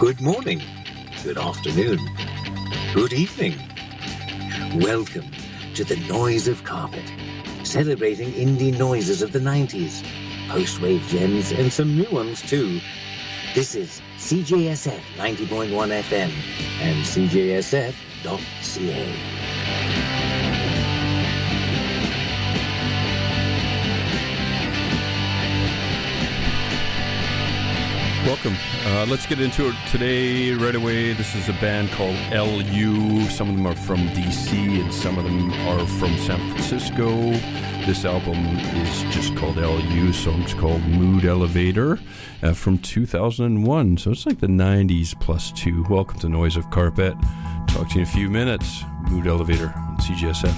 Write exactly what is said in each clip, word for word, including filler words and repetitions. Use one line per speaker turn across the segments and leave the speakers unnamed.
Good morning, good afternoon, good evening. Welcome to the Noise of Carpet, celebrating indie noises of the nineties, post-wave gems and some new ones too. This is C J S F ninety point one F M and C J S F dot C A.
Welcome. Uh, let's get into it today right away. This is a band called L U. Some of them are from D C and some of them are from San Francisco. This album is just called L U. Song's called Mood Elevator uh, from two thousand one. So it's like the nineties plus two. Welcome to Noise of Carpet. Talk to you in a few minutes. Mood Elevator on C J S F.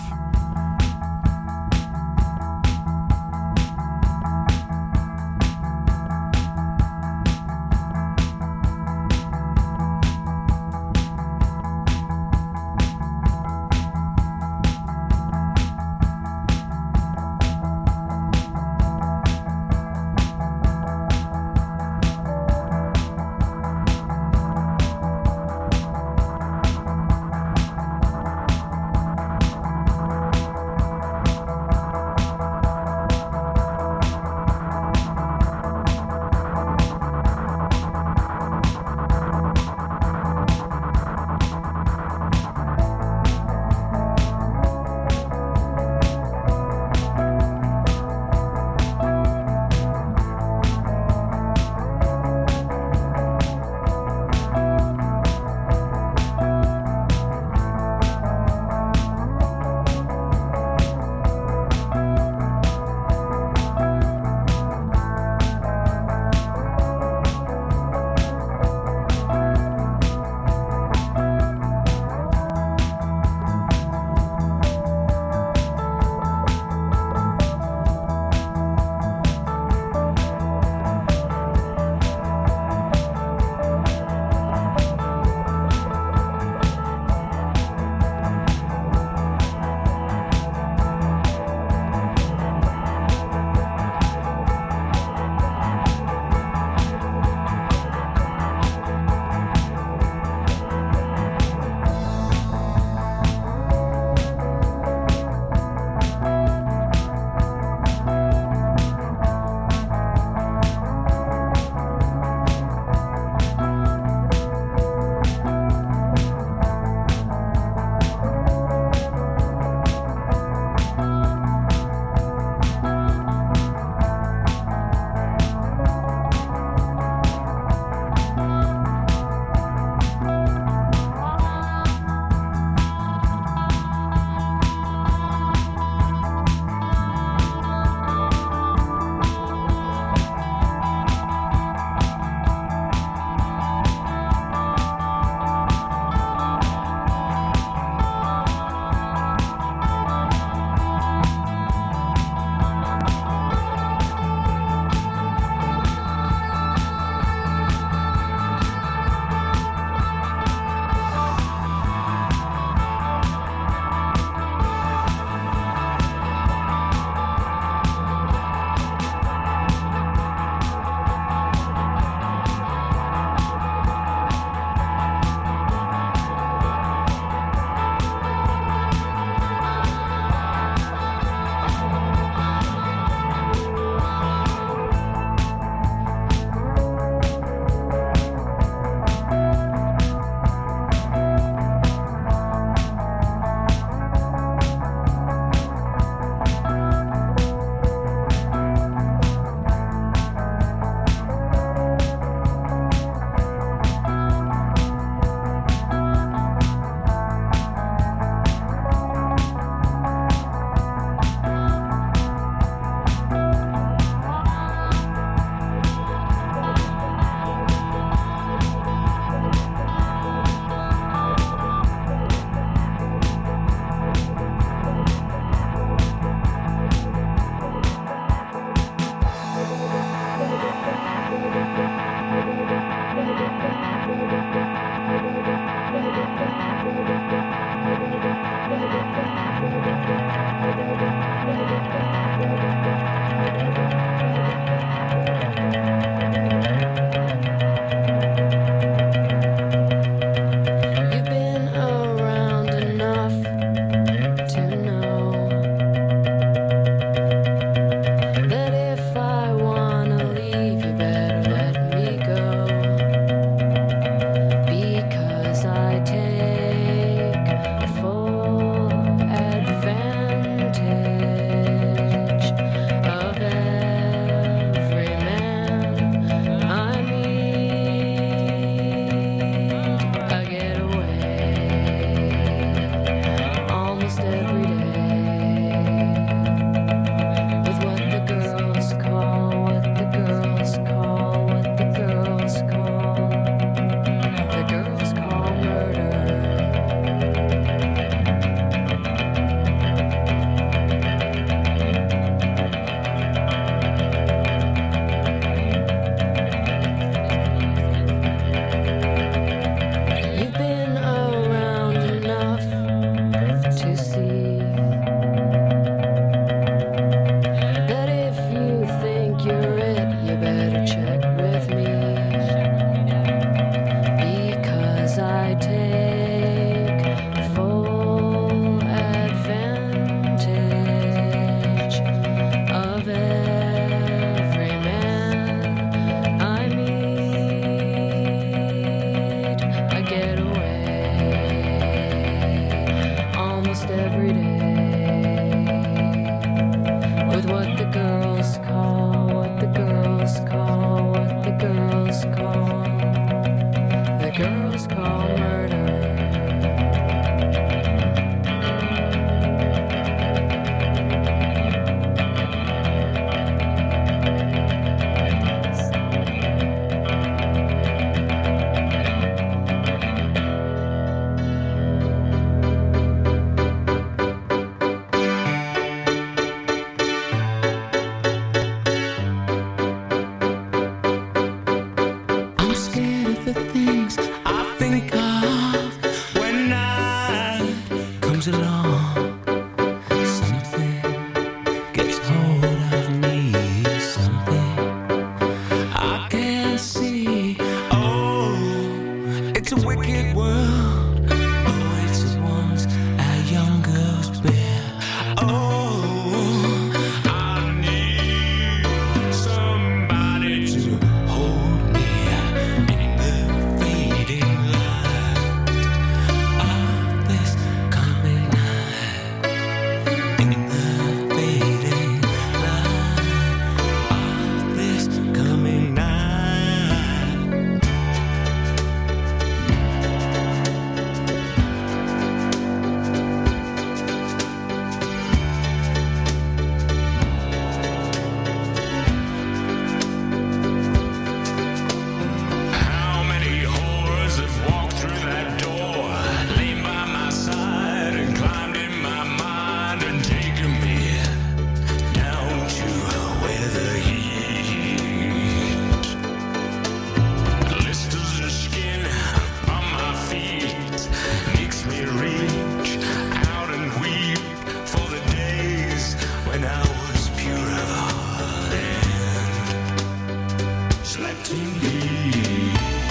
slept in peace.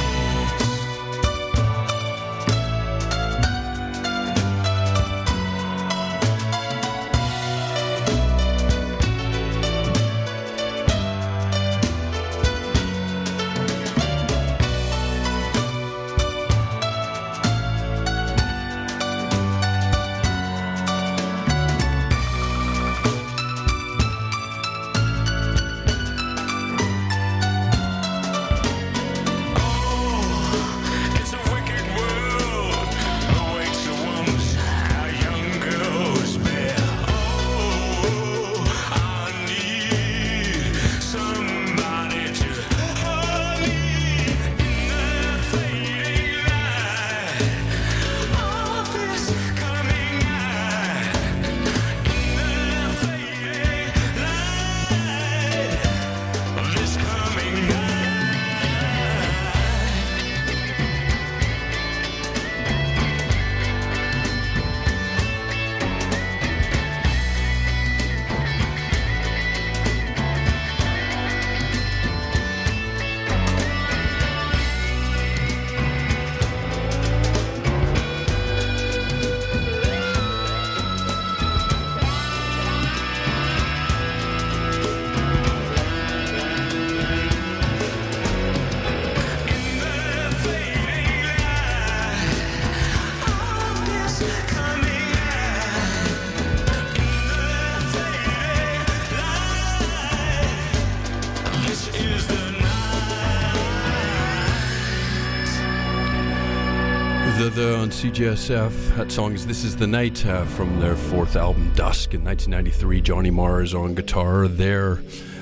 The on C J S F. That song is This Is the Night uh, from their fourth album, Dusk, in nineteen ninety-three. Johnny Marr is on guitar there.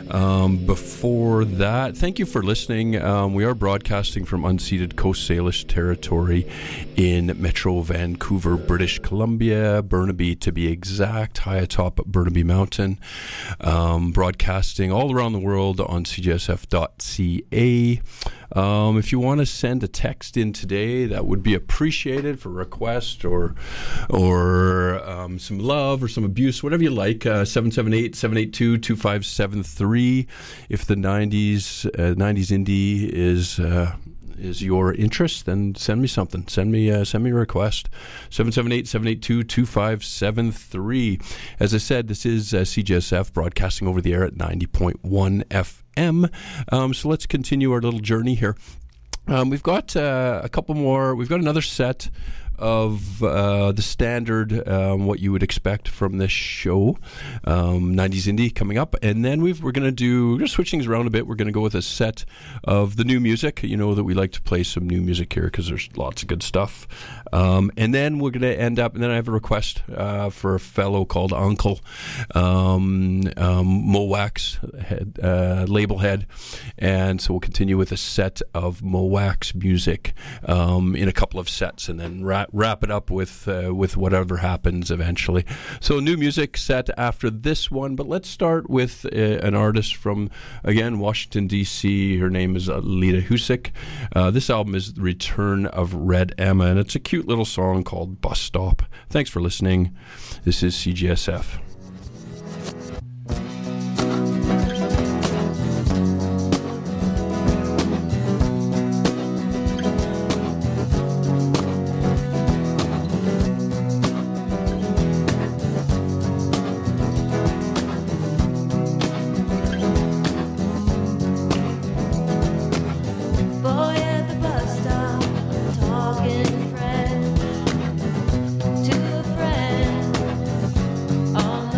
Um, before that, thank you for listening. Um, we are broadcasting from unceded Coast Salish territory in Metro Vancouver, British Columbia, Burnaby to be exact, high atop Burnaby Mountain. Um, broadcasting all around the world on c j s f dot c a. Um, if you want to send a text in today, that would be appreciated for request or or um, some love or some abuse, whatever you like. Uh, seven seven eight, seven eight two, two five seven three. If the nineties uh, nineties indie is uh, is your interest, then send me something. Send me uh, send me a request. seven seven eight, seven eight two, two five seven three. As I said, this is uh, C J S F broadcasting over the air at ninety point one F M. Um, so let's continue our little journey here. Um, we've got uh, a couple more. We've got another set of uh, the standard, um, what you would expect from this show, um, nineties Indie coming up. And then we've, we're going to do, we're going to switch things around a bit. We're going to go with a set of the new music. You know that we like to play some new music here because there's lots of good stuff. Um, and then we're going to end up, and then I have a request uh, for a fellow called Uncle, um, um, Mo Wax head, uh, label head. And so we'll continue with a set of Mo Wax music um, in a couple of sets, and then wrap, wrap it up with uh, with whatever happens eventually. So new music set after this one, but let's start with uh, an artist from, again, Washington, D C. Her name is uh, Lita Husick. Uh, this album is The Return of Red Emma, and it's a cute little song called Bus Stop. Thanks for listening. This is C G S F.
To a friend, all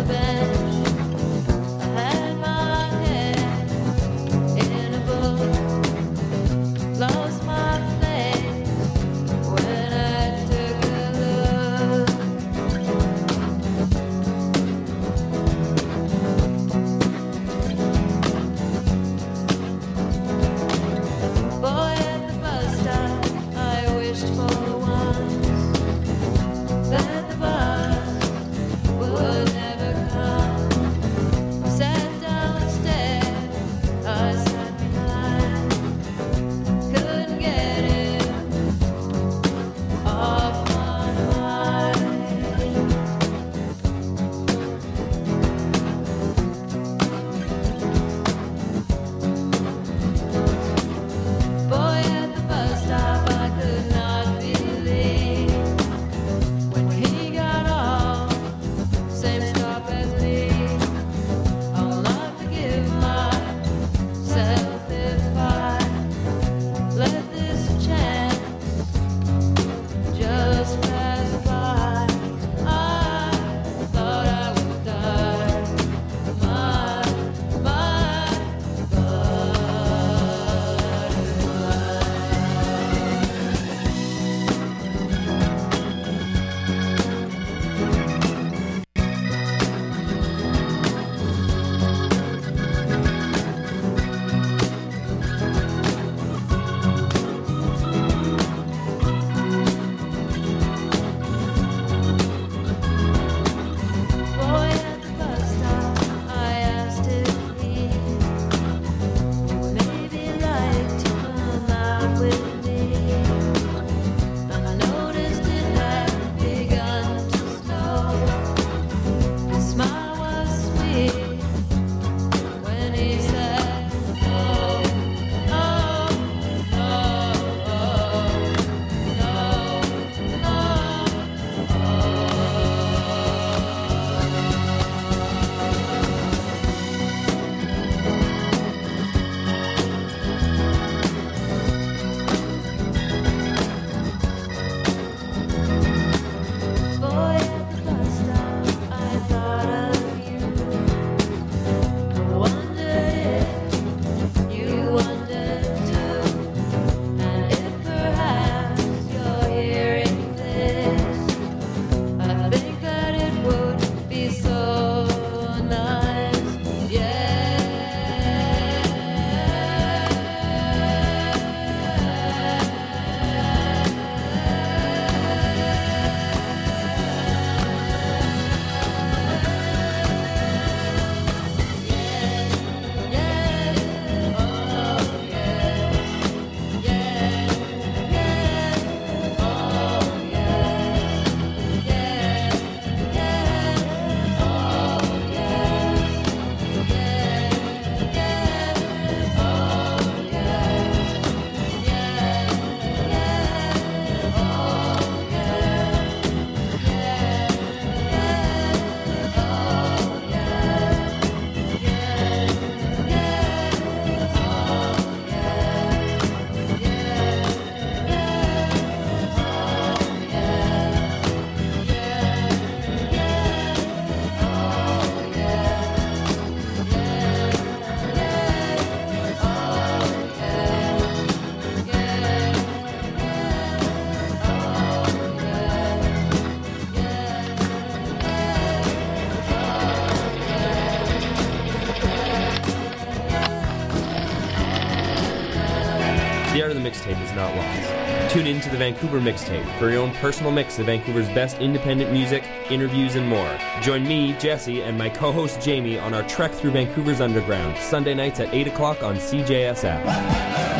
The art of the mixtape is not lost. Tune in to the Vancouver Mixtape for your own personal mix of Vancouver's best independent music, interviews, and more. Join me, Jesse, and my co-host Jamie on our trek through Vancouver's underground, Sunday nights at eight o'clock on C J S F.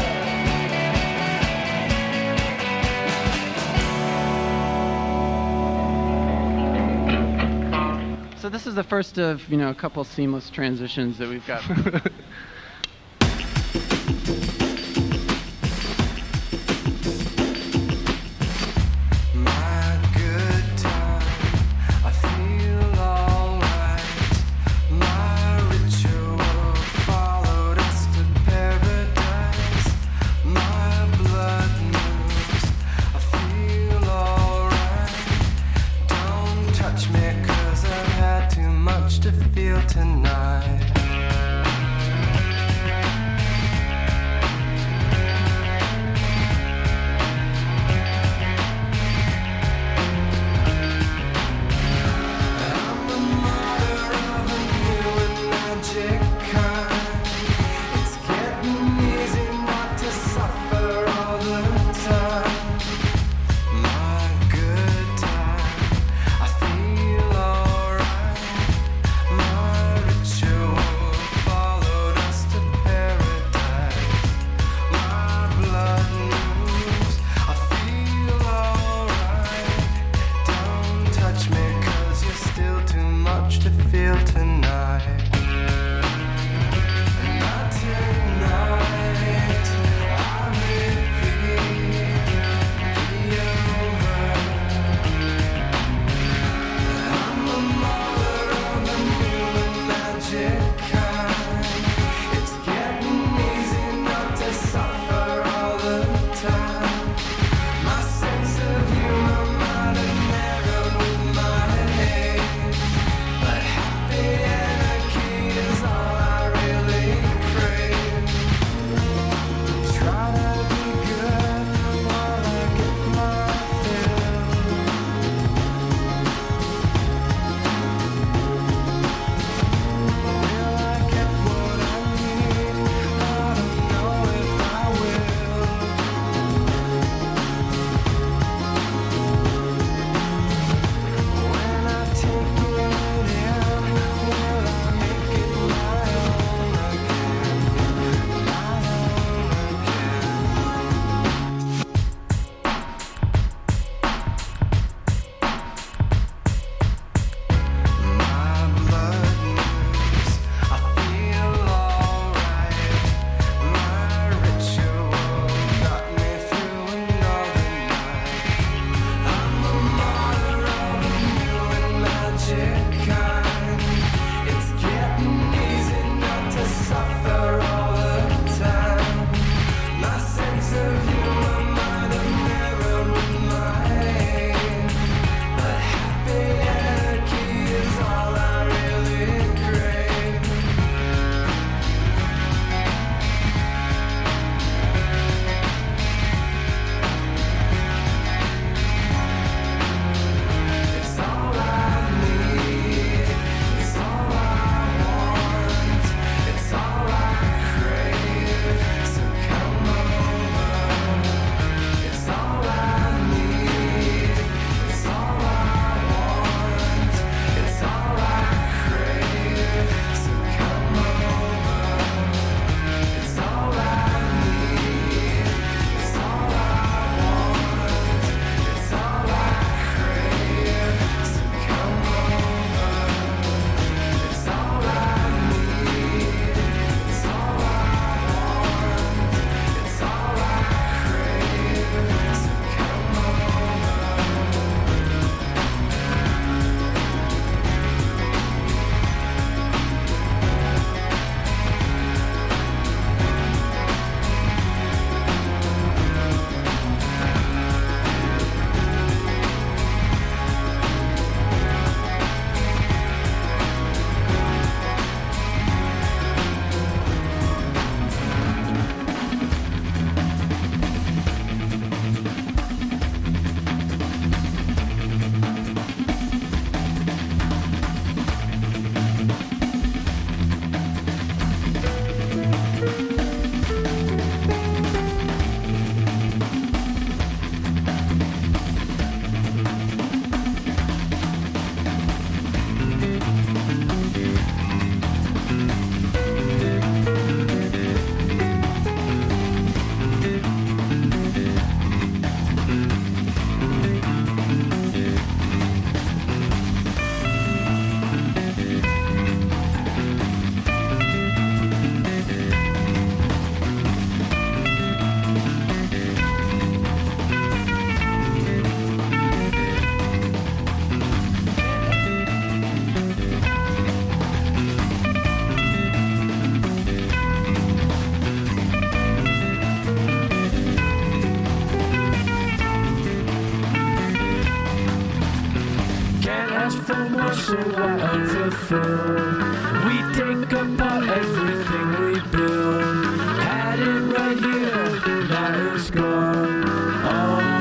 So this is the first of, you know, a couple seamless transitions that we've got.
To feel tonight.
so wild fulfilled. We take apart everything we build. Had it right here, now it's gone. All in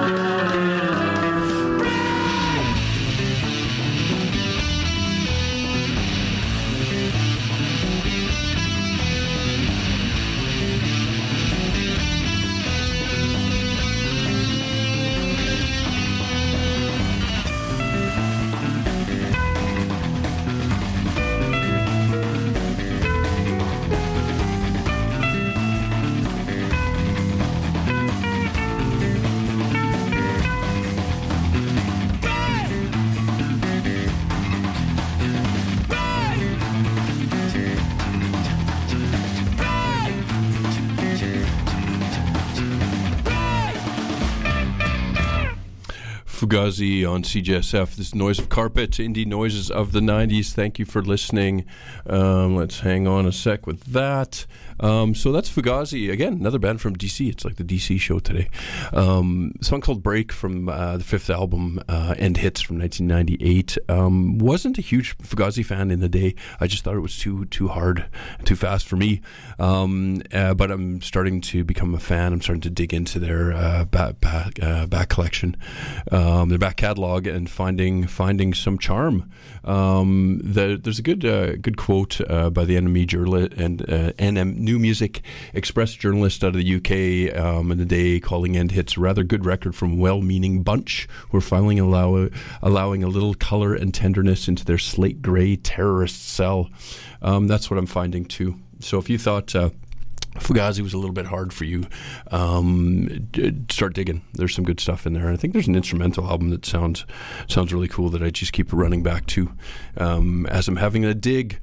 Fugazi on C J S F. This is Noise of Carpet, Indie Noises of the nineties. Thank you for listening. Um, let's hang on a sec with that. Um, so that's Fugazi. Again, another band from D C. It's like the D C show today. Um, a song called Break from uh, the fifth album, uh, End Hits from nineteen ninety-eight. Um, wasn't a huge Fugazi fan in the day. I just thought it was too too hard, too fast for me. Um, uh, but I'm starting to become a fan. I'm starting to dig into their uh, back, back, uh, back collection. Um, their back catalog and finding finding some charm. Um, the, there's a good uh, good quote uh, by the N M E journalist and uh, N M New Music Express journalist out of the U K um, in the day, calling End Hits a rather good record from well-meaning bunch who are finally allow, allowing a little color and tenderness into their slate grey terrorist cell. Um, that's what I'm finding too. So if you thought Uh, Fugazi was a little bit hard for you, Um, start digging. There's some good stuff in there. I think there's an instrumental album that sounds sounds really cool that I just keep running back to um, as I'm having a dig.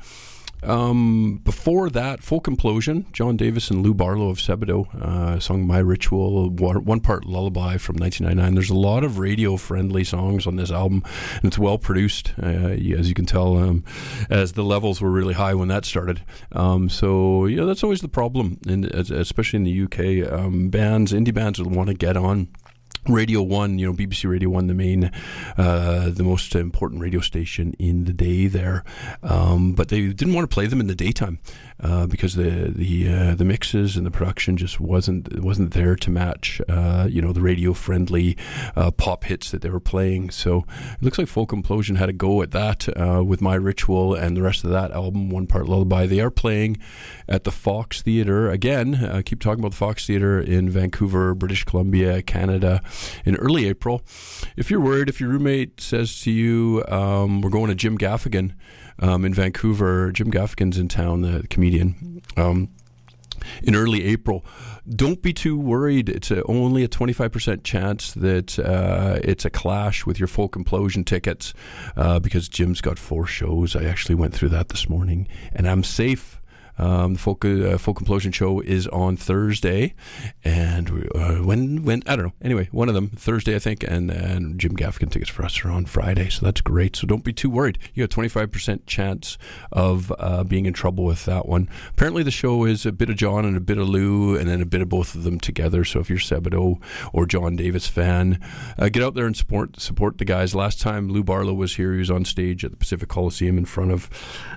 Um, before that, Folk Implosion, John Davis and Lou Barlow of Sebadoh, uh, song My Ritual, one part lullaby from nineteen ninety-nine. There's a lot of radio-friendly songs on this album, and it's well-produced, uh, as you can tell, um, as the levels were really high when that started. Um, so, you know, that's always the problem, in, especially in the U K. Um, bands, indie bands will want to get on Radio One, you know, B B C Radio One, the main, uh, the most important radio station in the day there, um, but they didn't want to play them in the daytime uh, because the the uh, the mixes and the production just wasn't wasn't there to match, uh, you know, the radio friendly uh, pop hits that they were playing. So it looks like Folk Implosion had a go at that uh, with My Ritual and the rest of that album, One Part Lullaby. They are playing at the Fox Theatre again. I uh, keep talking about the Fox Theatre in Vancouver, British Columbia, Canada, in early April. If you're worried, if your roommate says to you, um, we're going to Jim Gaffigan um, in Vancouver, Jim Gaffigan's in town, the comedian, um, in early April, don't be too worried. It's a, only a twenty-five percent chance that uh, it's a clash with your Folk Implosion tickets uh, because Jim's got four shows. I actually went through that this morning, and I'm safe. Um, the Folk, uh, Folk Implosion show is on Thursday, and uh, when when I don't know. Anyway, one of them Thursday, I think, and and Jim Gaffigan tickets for us are on Friday, so that's great. So don't be too worried. You got a twenty-five percent chance of uh, being in trouble with that one. Apparently, the show is a bit of John and a bit of Lou, and then a bit of both of them together. So if you're Sebadoh or John Davis fan, uh, get out there and support support the guys. Last time Lou Barlow was here, he was on stage at the Pacific Coliseum in front of,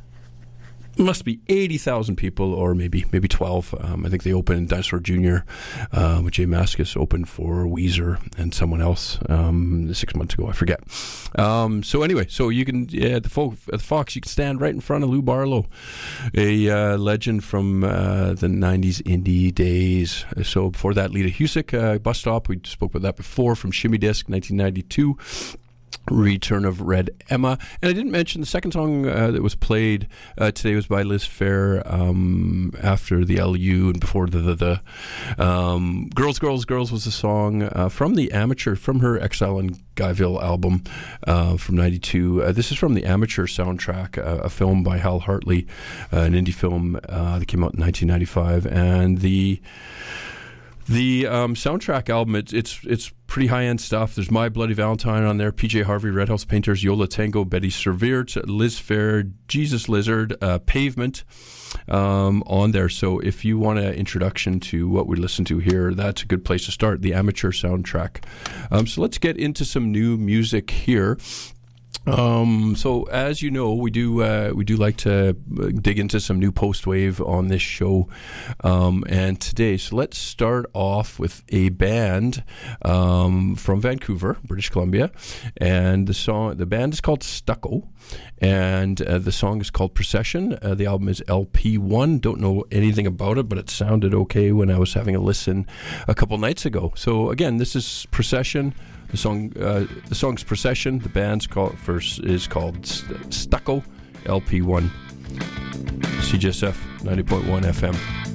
must be eighty thousand people, or maybe maybe twelve. Um, I think they opened in Dinosaur Junior Uh, with Jay Mascis, opened for Weezer and someone else um, six months ago. I forget. Um, so anyway, so you can, yeah, at the, Fo- at the Fox, you can stand right in front of Lou Barlow, a uh, legend from uh, the nineties indie days. So before that, Lita Husick, uh, Bus Stop, we spoke about that before, from Shimmy Disc, nineteen ninety-two. Return of Red Emma. And I didn't mention the second song uh, that was played uh, today was by Liz Phair, um, after the L U and before the the, the um, Girls, Girls, Girls was a song uh, from the Amateur, from her Exile in Guyville album uh, from ninety-two. Uh, this is from the Amateur soundtrack, uh, a film by Hal Hartley, uh, an indie film uh, that came out in nineteen ninety-five. And the The um, soundtrack album, it's it's it's pretty high-end stuff. There's My Bloody Valentine on there, P J Harvey, Red House Painters, Yola Tango, Betty Serveert, Liz Phair, Jesus Lizard, uh, Pavement um, on there. So if you want an introduction to what we listen to here, that's a good place to start, the Amateur soundtrack. Um, so let's get into some new music here. Um, so as you know, we do uh, we do like to dig into some new post-wave on this show, um, and today, so let's start off with a band um, from Vancouver, British Columbia, and the song the band is called Stucco, and uh, the song is called Procession. Uh, the album is L P one. Don't know anything about it, but it sounded okay when I was having a listen a couple nights ago. So again, this is Procession. The song, uh, the song's Procession. The band's called first is called Stucco, L P one. C J S F ninety point one F M.